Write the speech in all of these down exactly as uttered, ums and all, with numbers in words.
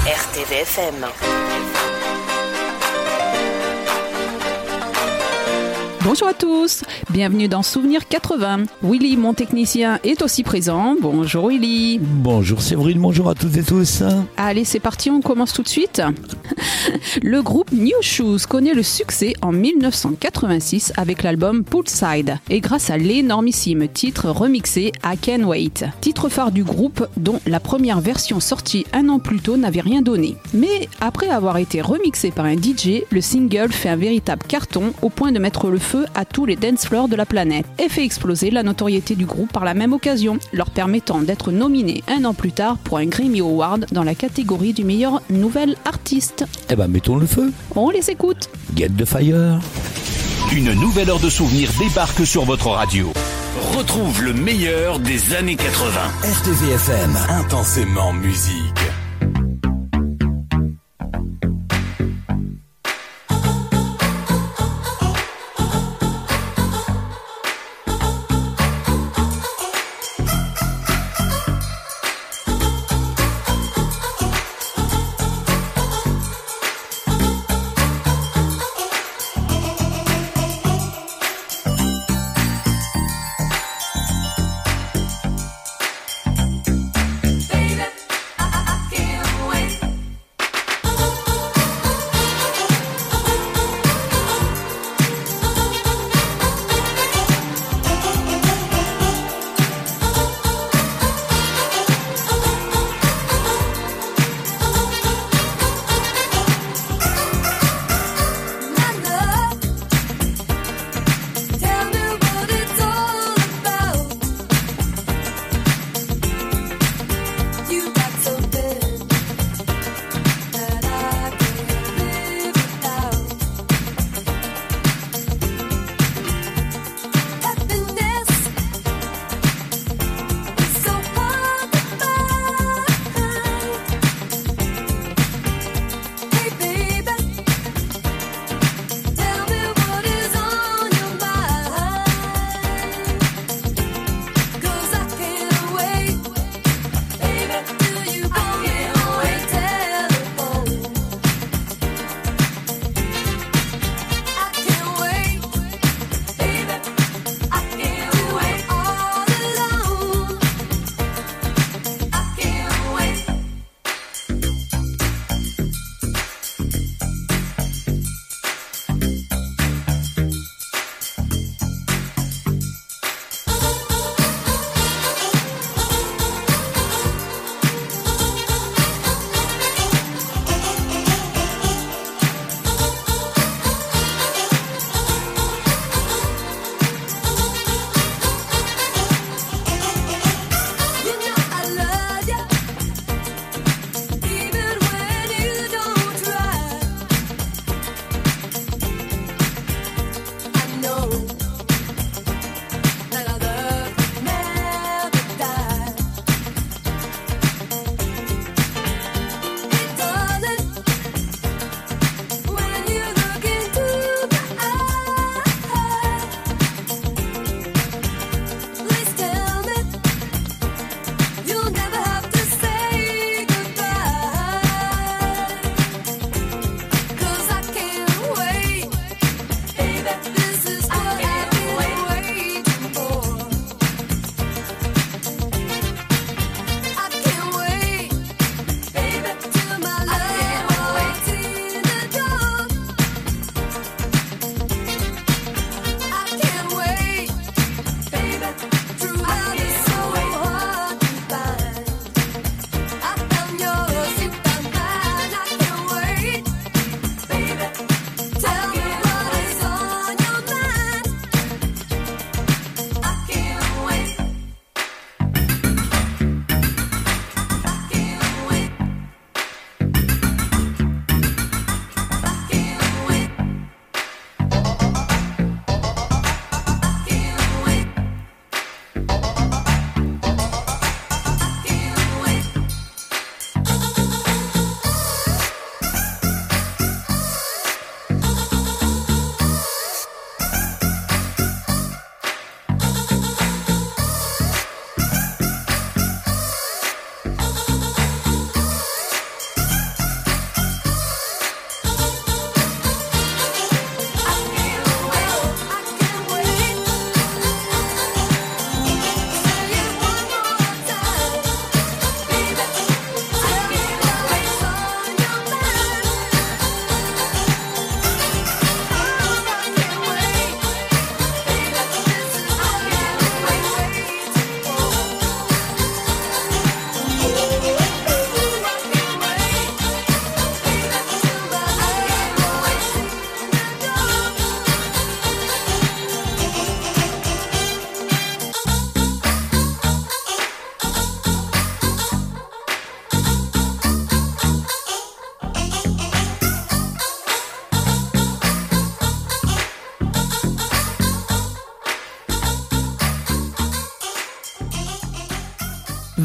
R T V F M. Bonjour à tous, bienvenue dans Souvenir quatre-vingts. Willy, mon technicien, est aussi présent. Bonjour Willy. Bonjour Séverine, bonjour à toutes et tous. Allez, c'est parti, on commence tout de suite. Le groupe New Shoes connaît le succès en dix-neuf cent quatre-vingt-six avec l'album Poolside et grâce à l'énormissime titre remixé I Can't Wait, titre phare du groupe dont la première version sortie un an plus tôt n'avait rien donné. Mais après avoir été remixé par un D J, le single fait un véritable carton au point de mettre le feu à tous les dance floors de la planète et fait exploser la notoriété du groupe par la même occasion, leur permettant d'être nominés un an plus tard pour un Grammy Award dans la catégorie du meilleur nouvel artiste. Eh ben mettons le feu. On les écoute. Get the fire. Une nouvelle heure de souvenirs débarque sur votre radio. Retrouve le meilleur des années quatre-vingts. R T V F M, intensément musique. Baby, I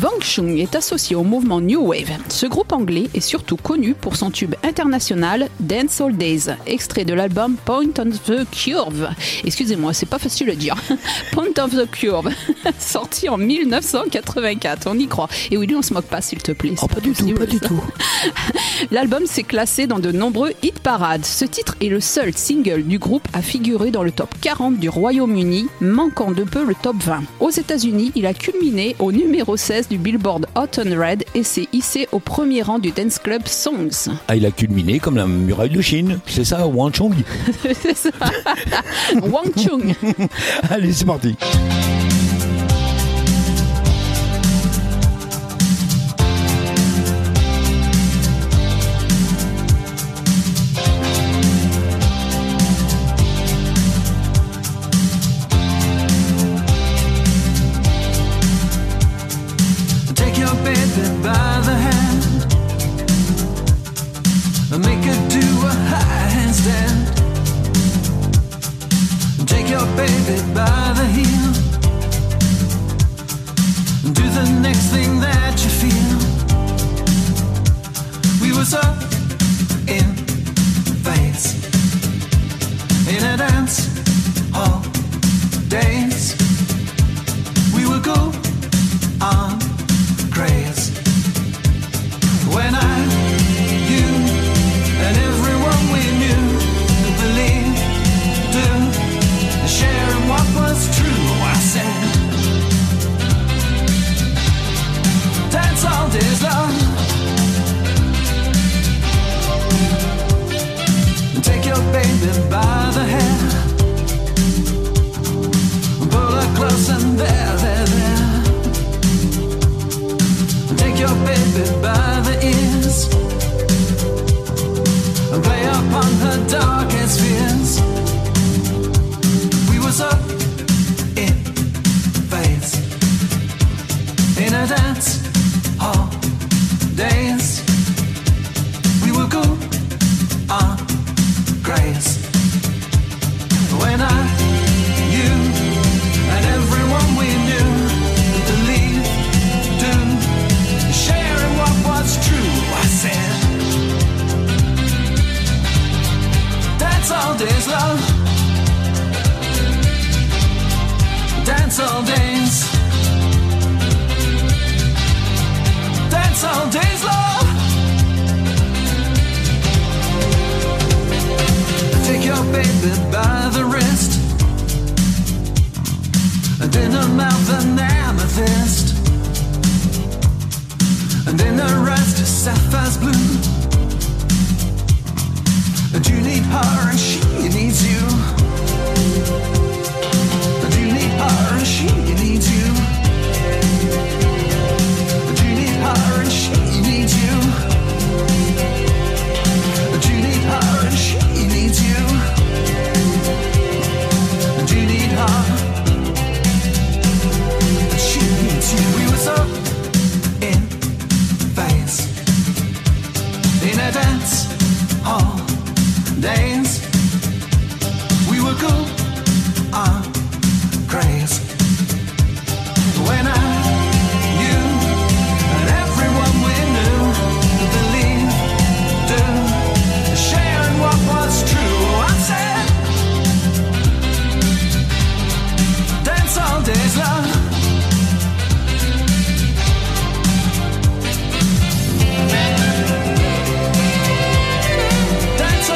Wang Chung est associé au mouvement New Wave. Ce groupe anglais est surtout connu pour son tube international Dance All Days, extrait de l'album Point of the Curve. Excusez-moi, c'est pas facile à dire. Point of the Curve, sorti en dix-neuf cent quatre-vingt-quatre, on y croit. Et oui, on se moque pas, s'il te plaît. Oh, pas, pas du tout, pas du tout. L'album s'est classé dans de nombreux hit parades. Ce titre est le seul single du groupe à figurer dans le top quarante du Royaume-Uni, manquant de peu le top vingt. Aux États-Unis, il a culminé au numéro seize du Billboard Hot and Red et s'est hissé au premier rang du Dance Club Songs. Ah, il a culminé comme la muraille de Chine. C'est ça, Wang Chung. C'est ça. Wang Chung. Allez, c'est parti.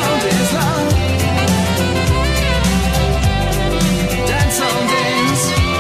Dance all days.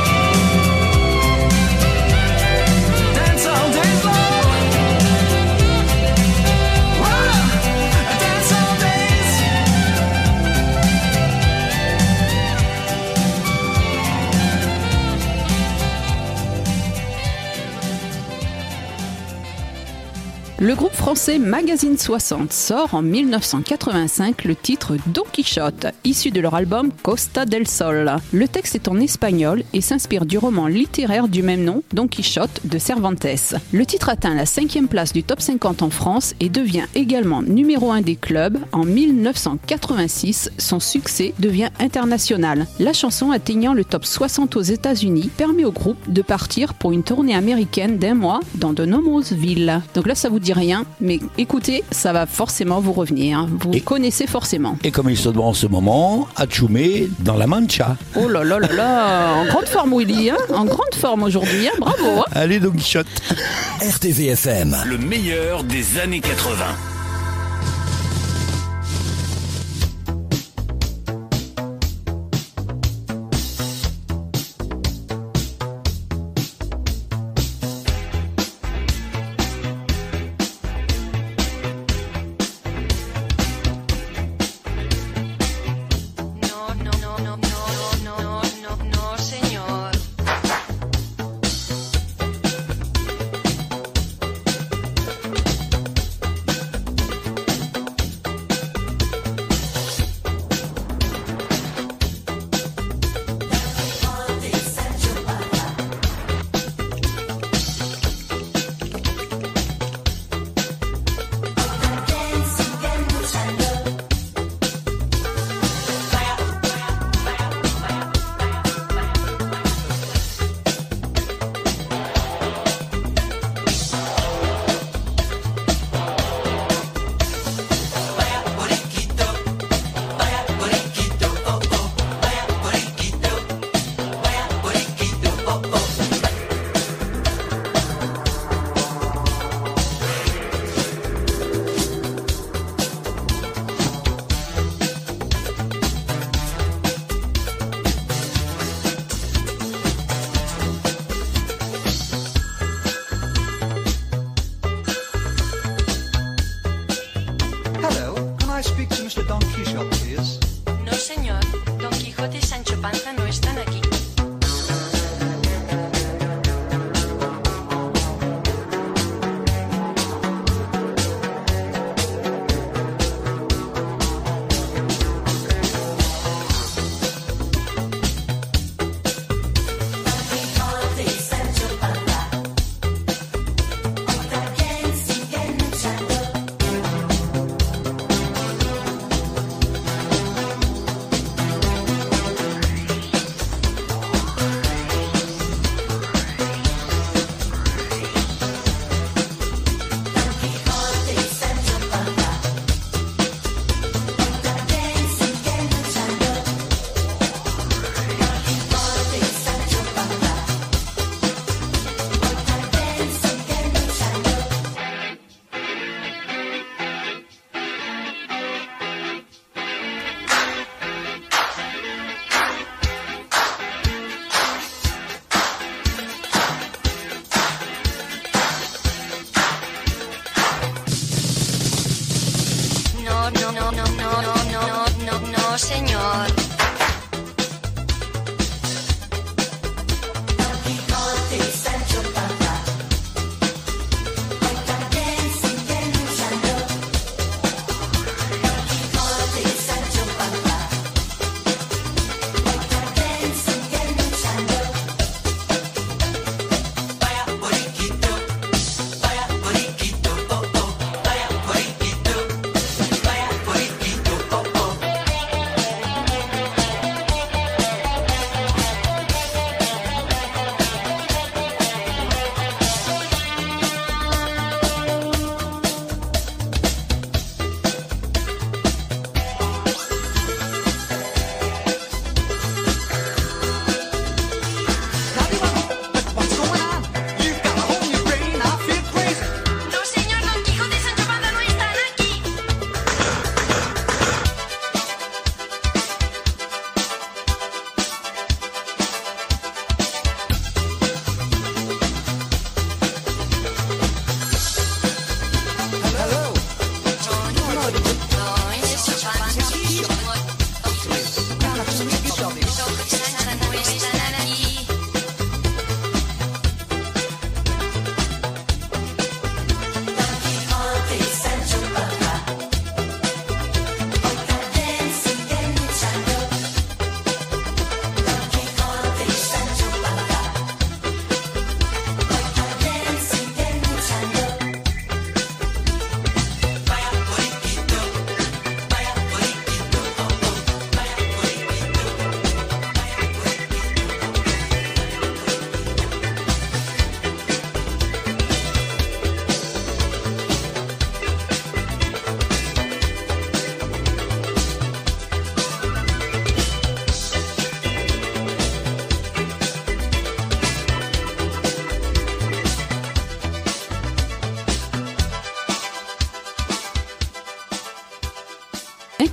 Le groupe français Magazine soixante sort en mille neuf cent quatre-vingt-cinq le titre Don Quichotte, issu de leur album Costa del Sol. Le texte est en espagnol et s'inspire du roman littéraire du même nom, Don Quichotte de Cervantes. Le titre atteint la cinquième place du top cinquante en France et devient également numéro un des clubs. En mille neuf cent quatre-vingt-six, son succès devient international. La chanson atteignant le top soixante aux États-Unis permet au groupe de partir pour une tournée américaine d'un mois dans de nombreuses villes. Donc là, ça vous dit rien, mais écoutez, ça va forcément vous revenir. Vous et, connaissez forcément. Et comme il se doit en ce moment, Atchoumé dans la Mancha. Oh là là là là, en grande forme Willy, hein, en grande forme aujourd'hui, hein, bravo. Hein. Allez Don Quichotte. R T V F M. Le meilleur des années quatre-vingts.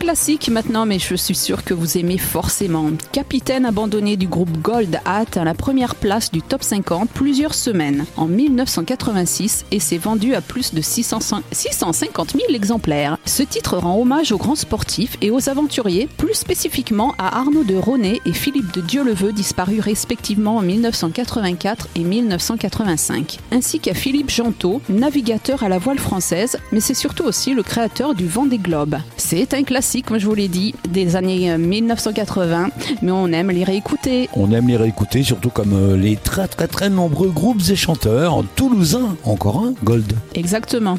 classique maintenant, mais je suis sûre que vous aimez forcément. Capitaine abandonné du groupe Gold a atteint la première place du top cinquante plusieurs semaines en mille neuf cent quatre-vingt-six et s'est vendu à plus de six cent cinquante mille exemplaires. Ce titre rend hommage aux grands sportifs et aux aventuriers, plus spécifiquement à Arnaud de Ronet et Philippe de Dieuleveux, disparus respectivement en mille neuf cent quatre-vingt-quatre et mille neuf cent quatre-vingt-cinq, ainsi qu'à Philippe Gentot, navigateur à la voile française, mais c'est surtout aussi le créateur du Vendée Globe. C'est un classique, comme je vous l'ai dit, des années mille neuf cent quatre-vingts, mais on aime les réécouter. On aime les réécouter, surtout comme les très très très nombreux groupes et chanteurs toulousains. Encore un, Gold. Exactement.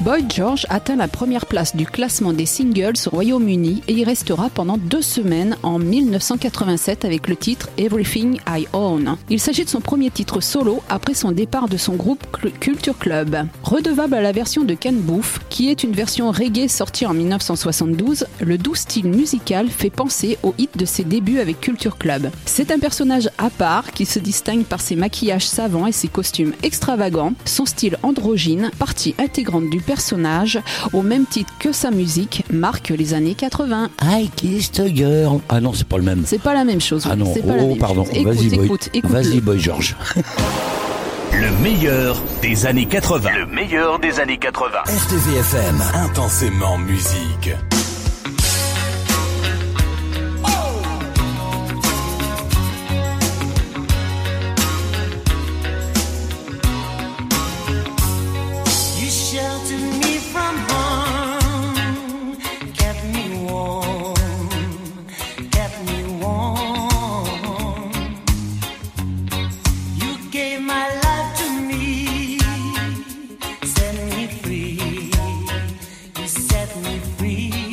Boy George atteint la première place du classement des singles au Royaume-Uni et y restera pendant deux semaines en mille neuf cent quatre-vingt-sept avec le titre Everything I Own. Il s'agit de son premier titre solo après son départ de son groupe Culture Club. Redevable à la version de Ken Boothe, qui est une version reggae sortie en mille neuf cent soixante-douze, le doux style musical fait penser au hit de ses débuts avec Culture Club. C'est un personnage à part qui se distingue par ses maquillages savants et ses costumes extravagants, son style androgyne, partie intégrante du personnage, au même titre que sa musique, marque les années quatre-vingts. I kissed a girl. Ah non, c'est pas le même. C'est pas la même chose. Ah non, c'est pas oh la même pardon. chose. Écoute, Vas-y, écoute, Boy. écoute. Vas-y, Boy George. Le meilleur des années quatre-vingts. Le meilleur des années quatre-vingts. R T V F M. Intensément musique. Set me free.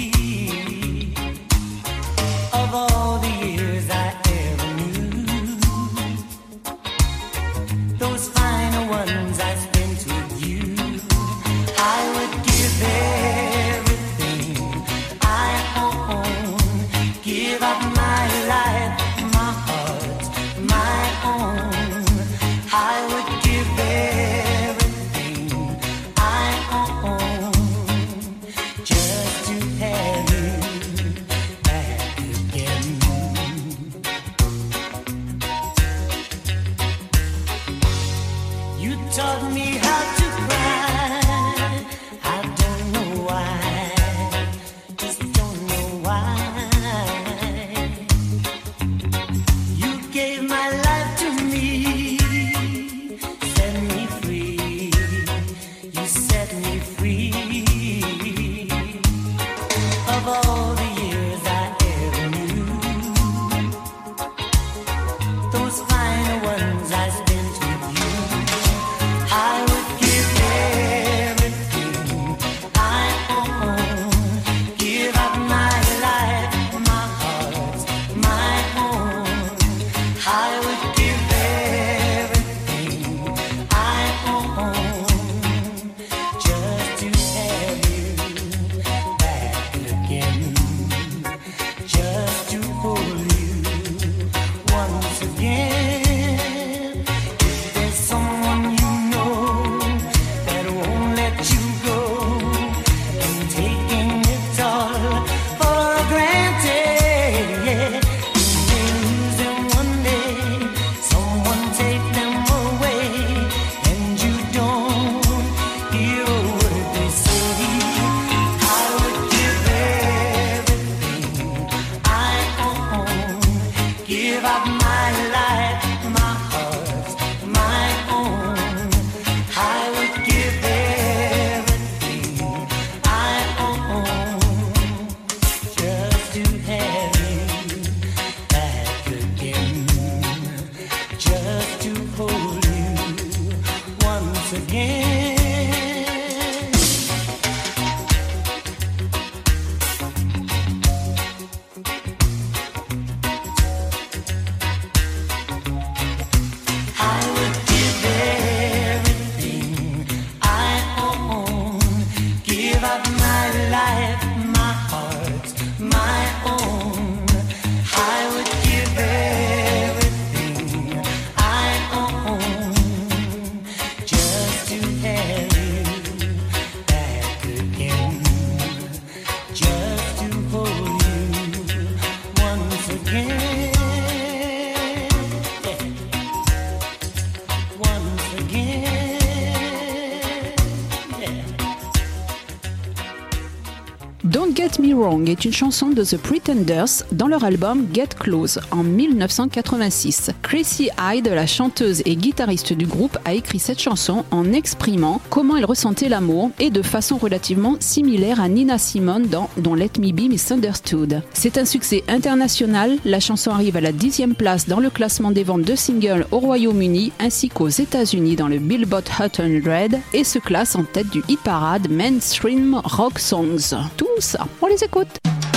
Get Me Wrong est une chanson de The Pretenders dans leur album Get Close en mille neuf cent quatre-vingt-six. Chrissy Hyde, la chanteuse et guitariste du groupe, a écrit cette chanson en exprimant comment elle ressentait l'amour et de façon relativement similaire à Nina Simone dans Don't Let Me Be Misunderstood. C'est un succès international, la chanson arrive à la dixième place dans le classement des ventes de singles au Royaume-Uni ainsi qu'aux États-Unis dans le Billboard Hot cent et se classe en tête du hit parade Mainstream Rock Songs. Tout ça, on les écoute.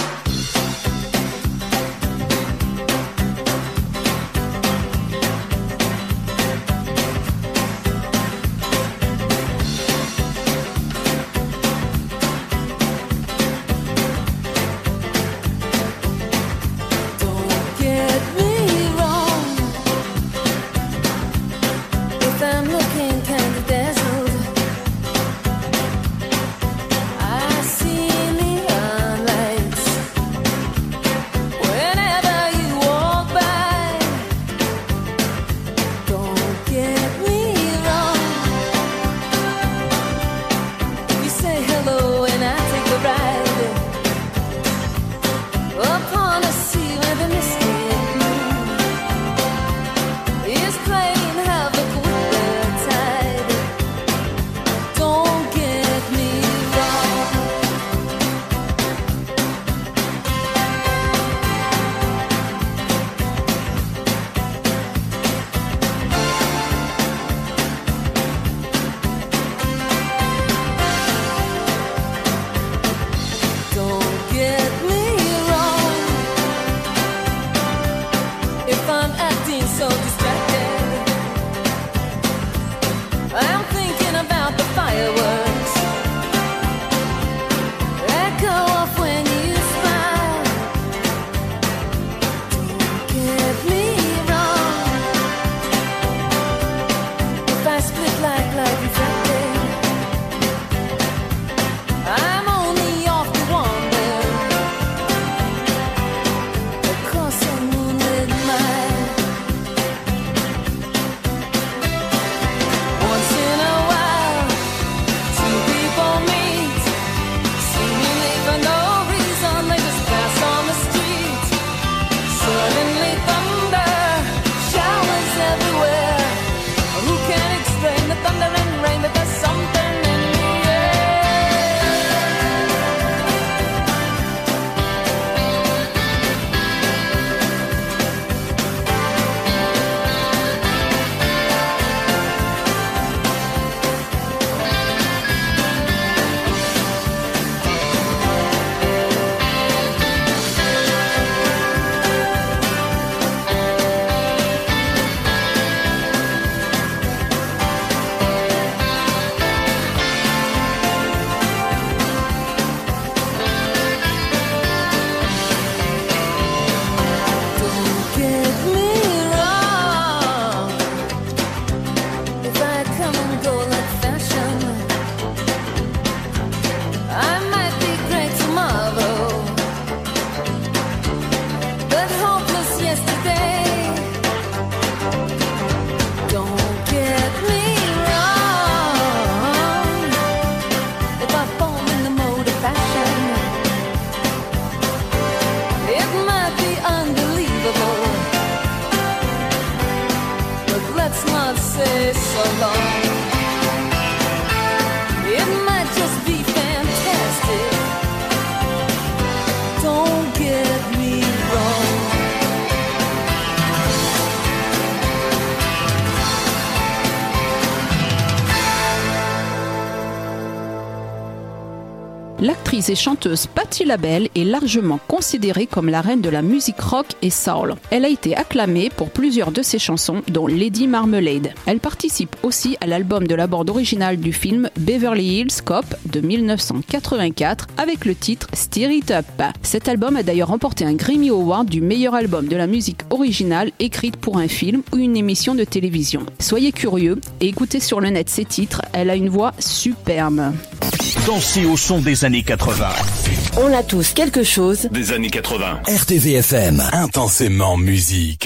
L'actrice et chanteuse Patti LaBelle est largement considérée comme la reine de la musique rock et soul. Elle a été acclamée pour plusieurs de ses chansons, dont Lady Marmalade. Elle participe aussi à l'album de la bande originale du film Beverly Hills Cop de mille neuf cent quatre-vingt-quatre avec le titre Stir It Up. Cet album a d'ailleurs remporté un Grammy Award du meilleur album de la musique originale écrite pour un film ou une émission de télévision. Soyez curieux et écoutez sur le net ses titres, elle a une voix superbe. Dansez au son des années quatre-vingts. On a tous quelque chose Des années quatre-vingts. R T V F M. Intensément musique.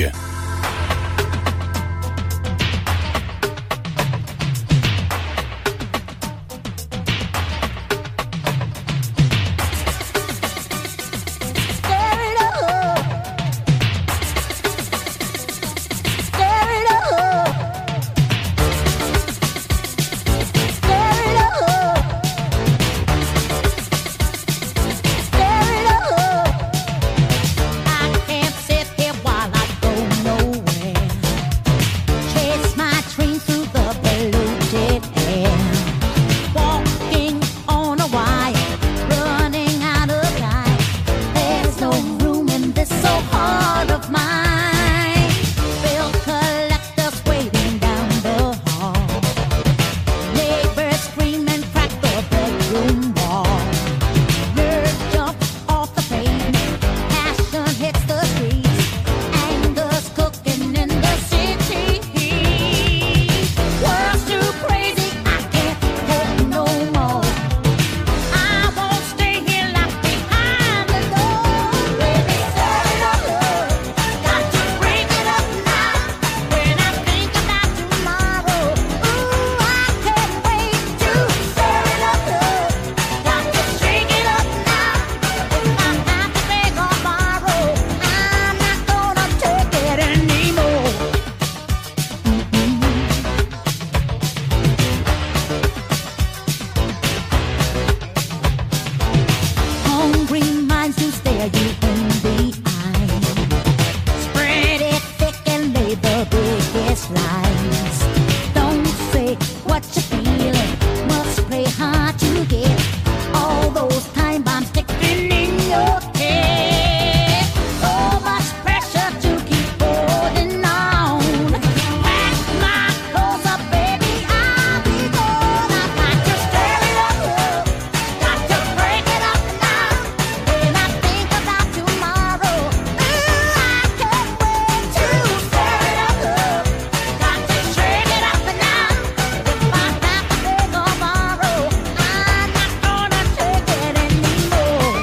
best lies. Don't say what you're feeling, must pray hard to get all those time bombs ticking in your head. So much pressure to keep holding on. Pack my clothes up, baby, I'll be gone. I got to stir it up, got to break it up now. When I think about tomorrow, ooh, I can't wait to stir it up. Got to shake it up now. If I have to beg or borrow, I'm not gonna take it anymore.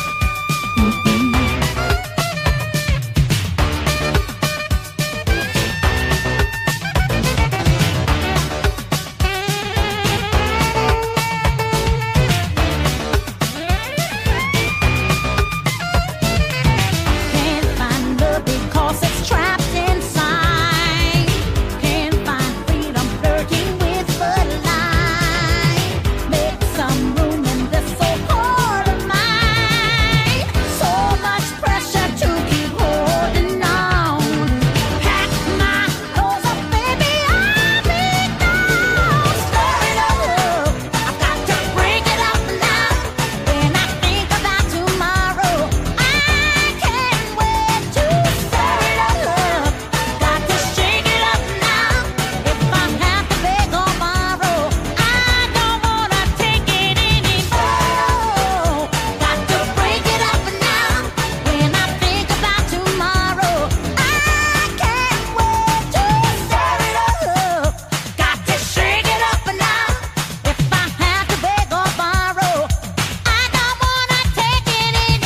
Can't find love because it's trapped inside. Can't find freedom flirting with the light. Make some room in this old heart of mine. So much pressure to keep holding on. Pack my clothes up, baby, I'll be gone. Stir it up, I've got to break it up now. When I think about tomorrow, I can't wait to stir it up. Got to shake it up now. If I have to beg or borrow, I don't wanna take it anymore. Got to break it up now. When I think about tomorrow, I can't wait to stir it up. Got to shake it up now. If I have to beg or borrow, I don't wanna take it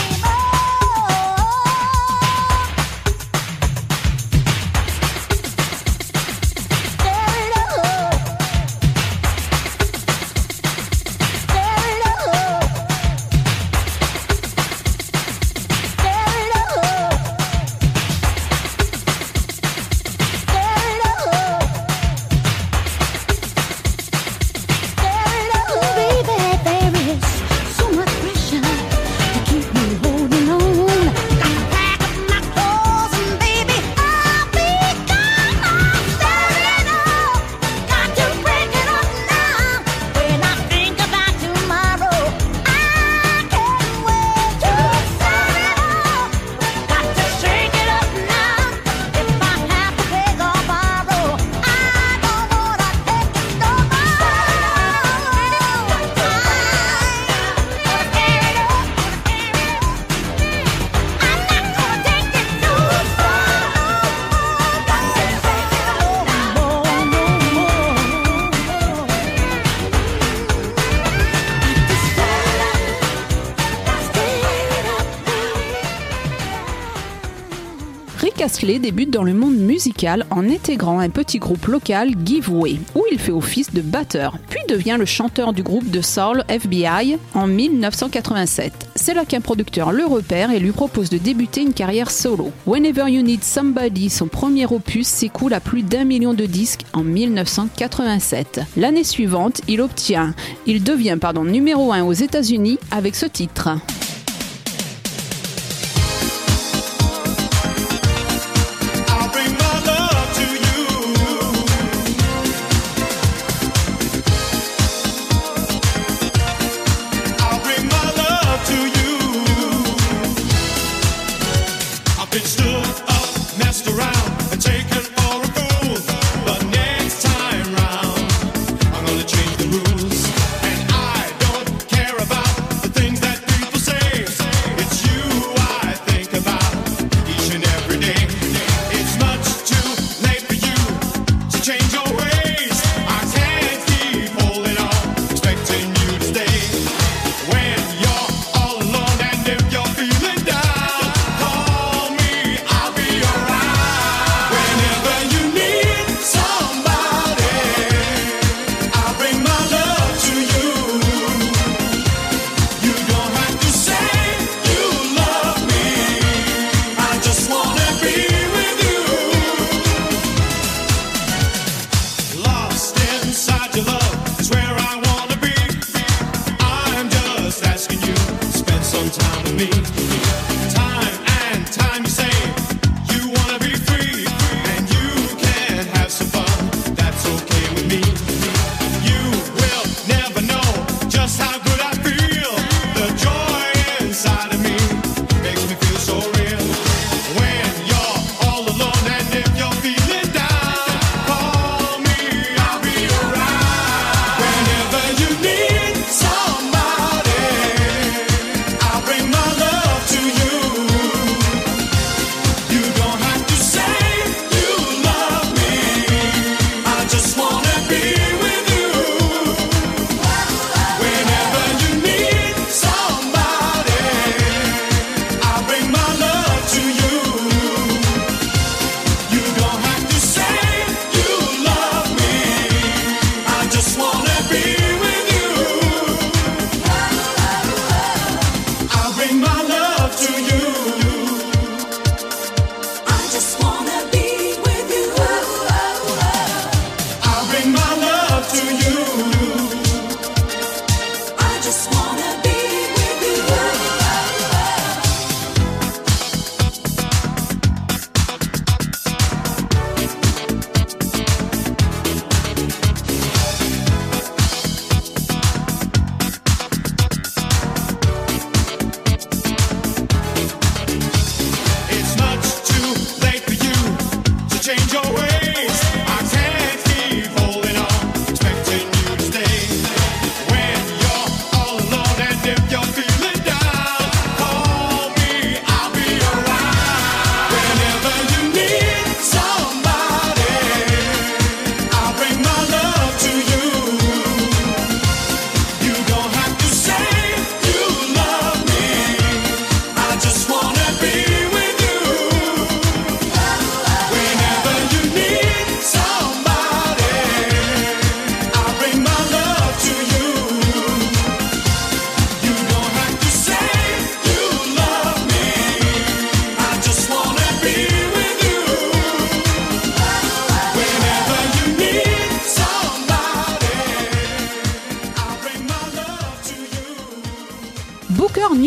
so much pressure to keep me holding on. Gotta pack up my clothes and baby, I'll be gone. Stir it up, got to break it up now. When I think about tomorrow, I can't wait to stir it up. Got to shake it up now. If I have to beg or borrow, I don't wanna take it no more. Rick Astley débute dans le monde musical en intégrant un petit groupe local, Give Way, où il fait office de batteur, puis devient le chanteur du groupe de soul F B I en mille neuf cent quatre-vingt-sept. C'est là qu'un producteur le repère et lui propose de débuter une carrière solo. Whenever You Need Somebody, son premier opus, s'écoule à plus d'un million de disques en mille neuf cent quatre-vingt-sept. L'année suivante, il obtient, il devient pardon, numéro un aux États-Unis avec ce titre. I'll bring my love to you. I'll bring my love to you. I've been stood up, messed around, and taken for a fool. But next time round, I'm gonna change the rules. And I don't care about the things that people say. It's you I think about each and every day. It's much too late for you to change your ways. I can't keep holding on, expecting you to stay. When you're all alone and if you're feeling down, call me, I'll be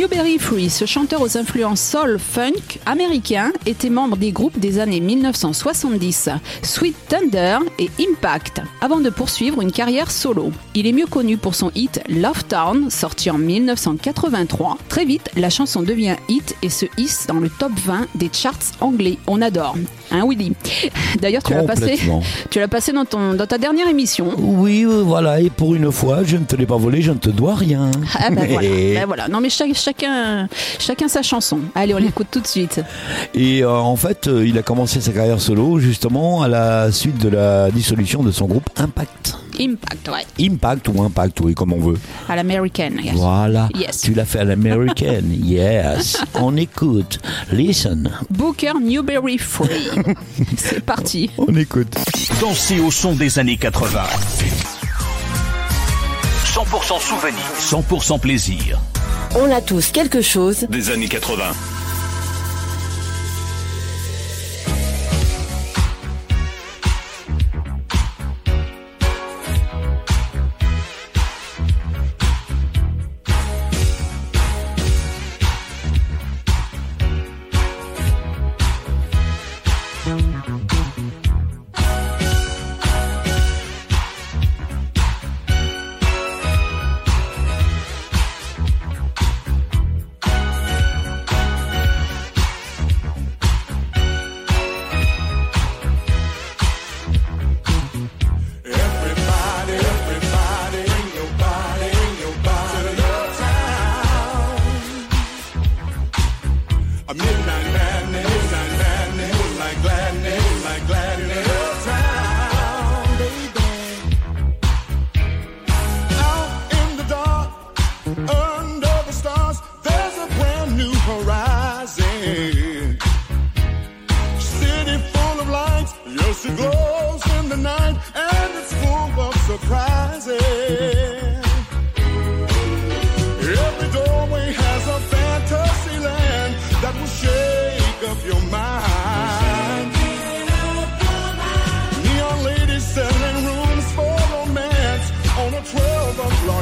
Newberry Free, ce chanteur aux influences soul funk américain, était membre des groupes des années mille neuf cent soixante-dix, Sweet Thunder et Impact, avant de poursuivre une carrière solo. Il est mieux connu pour son hit Love Town, sorti en mille neuf cent quatre-vingt-trois. Très vite, la chanson devient hit et se hisse dans le top vingt des charts anglais. On adore. Hein, Willy? D'ailleurs, tu l'as passé, Complètement. tu l'as passé dans, ton, dans ta dernière émission. Oui, euh, voilà, et pour une fois, je ne te l'ai pas volé, je ne te dois rien. Ah ben voilà, Et- ben voilà. Non mais chaque- chacun, chacun sa chanson. Allez, on l'écoute tout de suite. Et euh, en fait, euh, il a commencé sa carrière solo justement à la suite de la dissolution de son groupe Impact. Impact, ouais. Impact ou Impact, oui, comme on veut. À l'américaine. Yes. Voilà. Yes. Tu l'as fait à l'américaine. Yes. On écoute. Listen. Booker Newberry Free. C'est parti. On écoute. Dansez au son des années quatre-vingts. cent pour cent souvenir, cent pour cent plaisir. On a tous quelque chose. Des années quatre-vingts. Everybody, everybody in your body, in your body. To Love Town. A midnight madness, midnight madness, moonlight gladness, moonlight gladness. Love Town, baby. Out in the dark, under the stars, there's a brand new horizon. City full of lights, yes, it glows in the night, and it's full of surprises. Every doorway has a fantasy land that will shake up your mind. Neon ladies selling rooms for romance on a twelve o'clock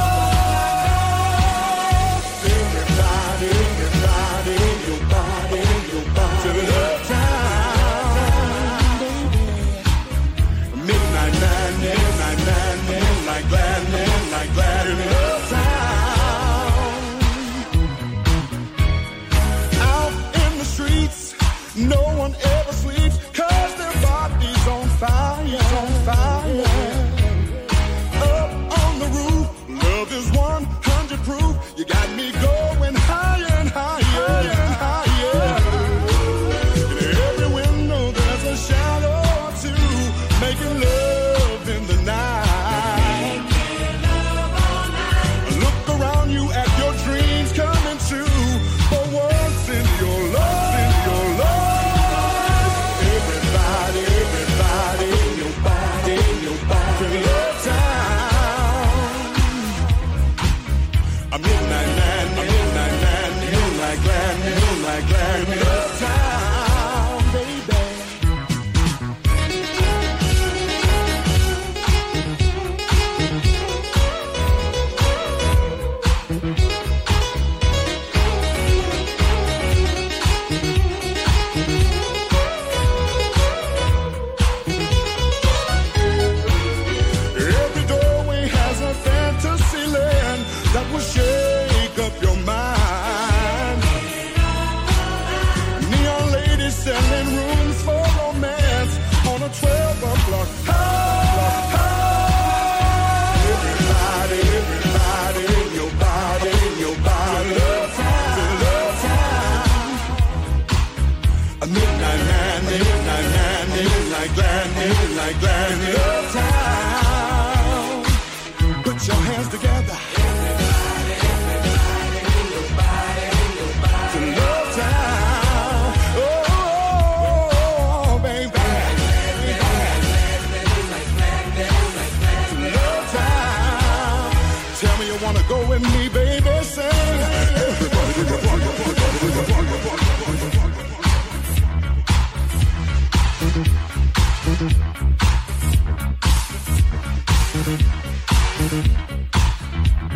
house. Everybody, everybody, in your body, in your body. To Love Town, baby. Midnight madness, midnight madness, like gladness, like gladness. Love Town. Out in the streets, no one ever sleeps, 'cause their body's on fire, on fire. Up on the roof, love is one hundred proof. You got me going higher and higher and higher. In every window there's a shadow or two, making love in the night. Look around you at your dreams coming true. For once in your life, in your life. Everybody, everybody in your body, in your body. To Love Town. A midnight madness, midnight madness, moonlight gladness, moonlight gladness. Love Town, baby. Every doorway has a fantasy land that will shake up your mind. Neon ladies selling rooms for romance on a twelve o'clock house. Everybody, everybody in your body, in your body. Love Town, to Love Town. A midnight madness, midnight madness, like gladness, like gladness. Love Town. Put your hands together. To Love Town. Oh, baby. To Love Town. Tell me you wanna go with me, baby. Say everybody in the party, everybody in the party, party, party, party.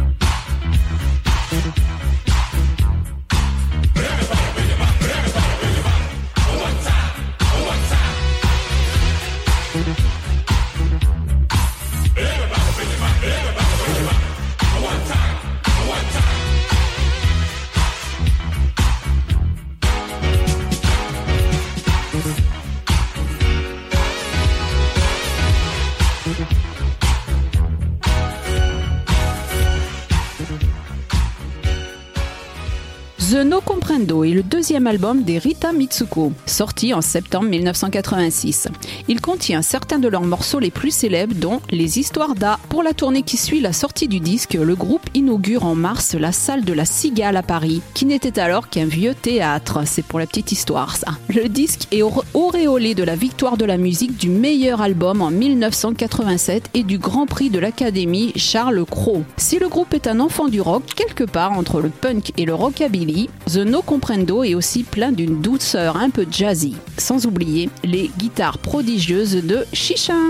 No Comprendo est le deuxième album des Rita Mitsuko, sorti en septembre mille neuf cent quatre-vingt-six. Il contient certains de leurs morceaux les plus célèbres, dont Les Histoires d'A. Pour la tournée qui suit la sortie du disque, le groupe inaugure en mars la salle de la Cigale à Paris, qui n'était alors qu'un vieux théâtre. C'est pour la petite histoire, ça. Le disque est auréolé de la victoire de la musique du meilleur album en mille neuf cent quatre-vingt-sept et du Grand Prix de l'Académie Charles Cros. Si le groupe est un enfant du rock, quelque part entre le punk et le rockabilly, The No Comprendo est aussi plein d'une douceur un peu jazzy. Sans oublier les guitares prodigieuses de Chichin.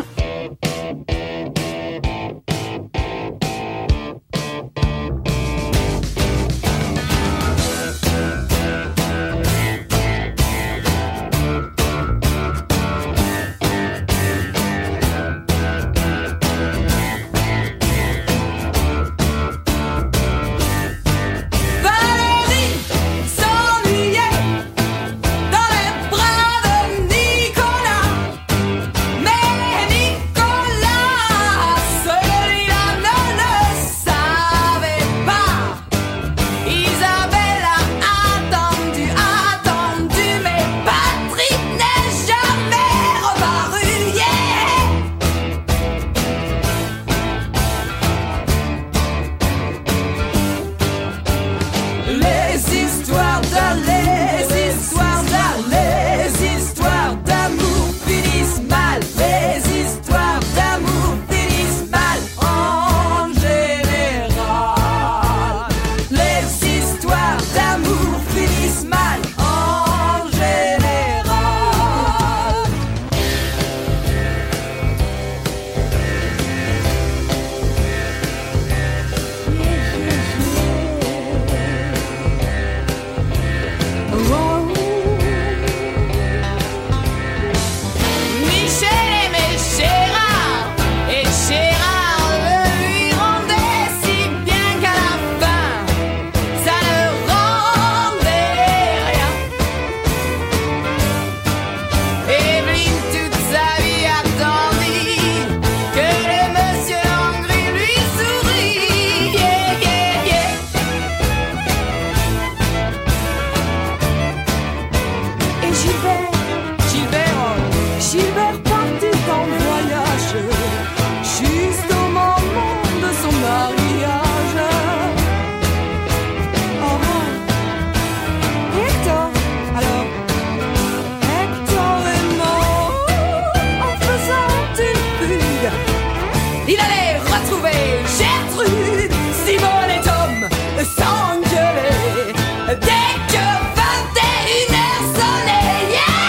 Dès que vingt et une heures sonnaient, yeah!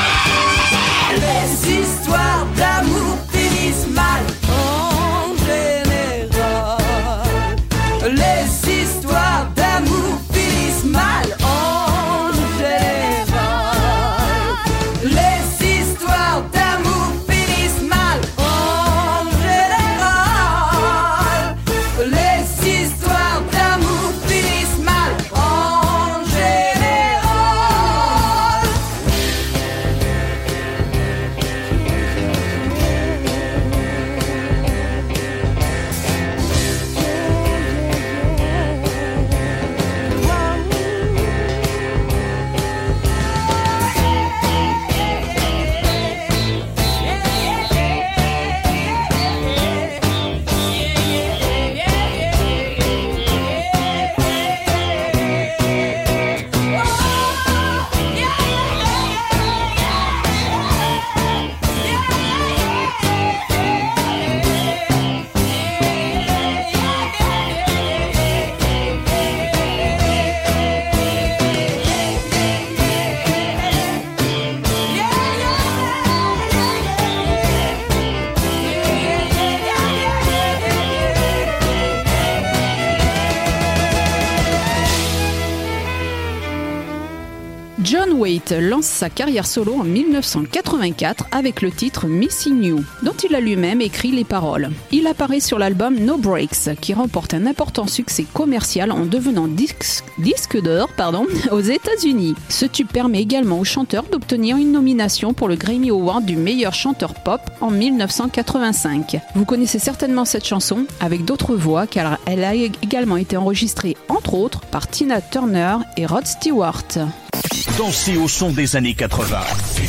Braithwaite lance sa carrière solo en mille neuf cent quatre-vingt-quatre avec le titre Missing You, dont il a lui-même écrit les paroles. Il apparaît sur l'album No Breaks, qui remporte un important succès commercial en devenant disque, disque d'or pardon, aux États-Unis. Ce tube permet également au chanteur d'obtenir une nomination pour le Grammy Award du meilleur chanteur pop en mille neuf cent quatre-vingt-cinq. Vous connaissez certainement cette chanson avec d'autres voix car elle a également été enregistrée entre autres par Tina Turner et Rod Stewart. Dansez au son des années quatre-vingts.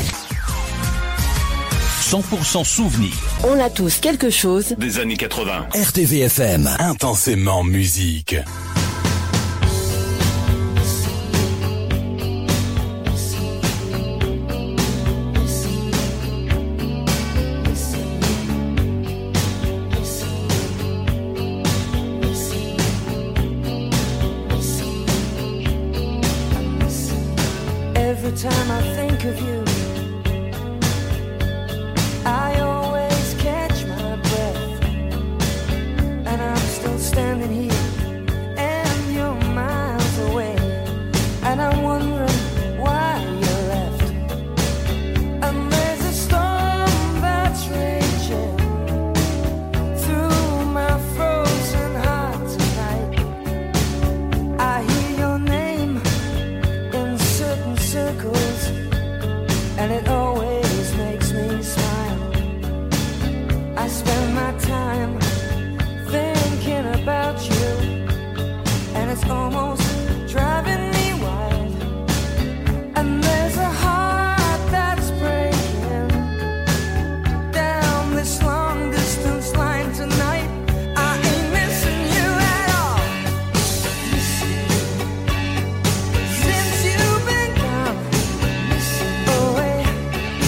cent pour cent souvenir On a tous quelque chose. des années quatre-vingts. R T V F M. Intensément musique. Every time I think of you, I always catch my breath, and I'm still standing here, and you're miles away, and I'm wondering why you left. And there's a storm that's raging through my frozen heart tonight. I hear your name in certain circles, and it always makes me smile. I spend my time thinking about you, and it's almost driving me wild. And there's a heart that's breaking down this long distance line tonight. I ain't missing you at all. Since you've been gone away,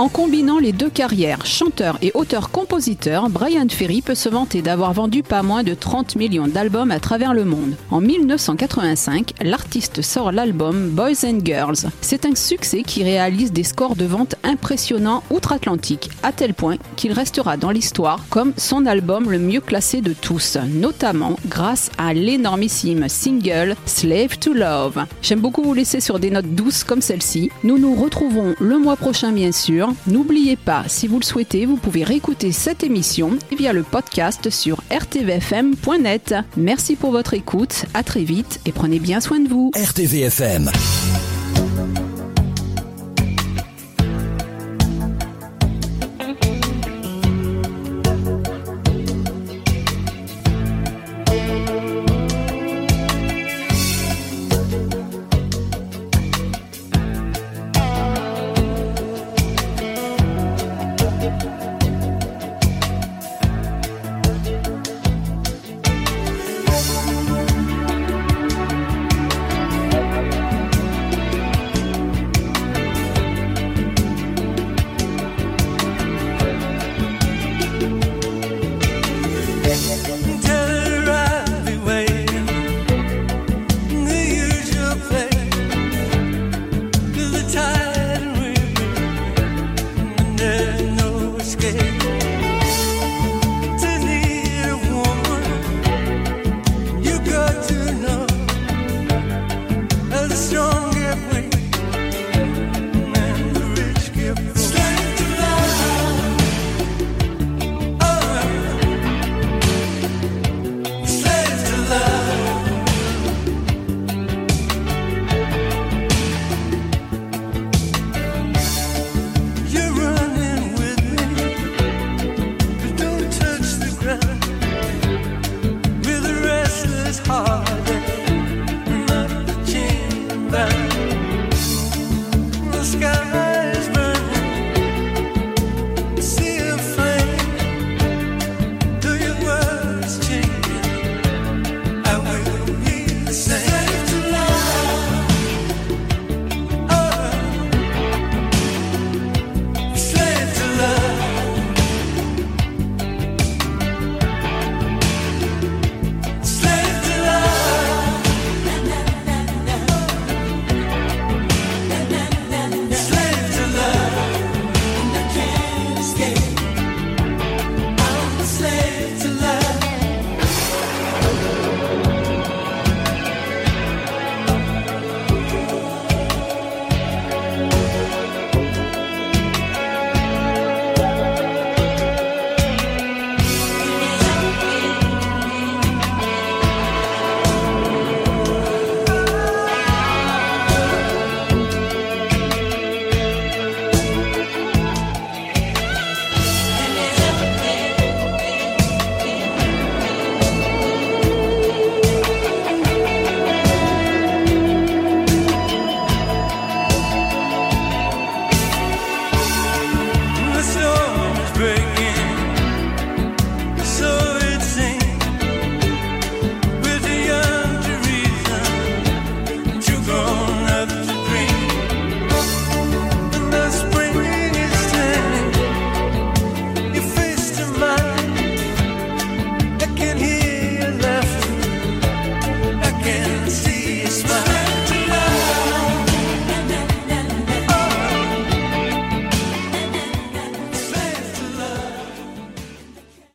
En combinant les deux carrières, chanteur et auteur-compositeur, Bryan Ferry peut se vanter d'avoir vendu pas moins de trente millions d'albums à travers le monde. En mille neuf cent quatre-vingt-cinq, l'artiste sort l'album Boys and Girls. C'est un succès qui réalise des scores de vente impressionnants outre-Atlantique, à tel point qu'il restera dans l'histoire comme son album le mieux classé de tous, notamment grâce à l'énormissime single Slave to Love. J'aime beaucoup vous laisser sur des notes douces comme celle-ci. Nous nous retrouvons le mois prochain bien sûr. N'oubliez pas, si vous le souhaitez, vous pouvez réécouter cette émission via le podcast sur r t v f m point net. Merci pour votre écoute, à très vite et prenez bien soin de vous. R T V F M.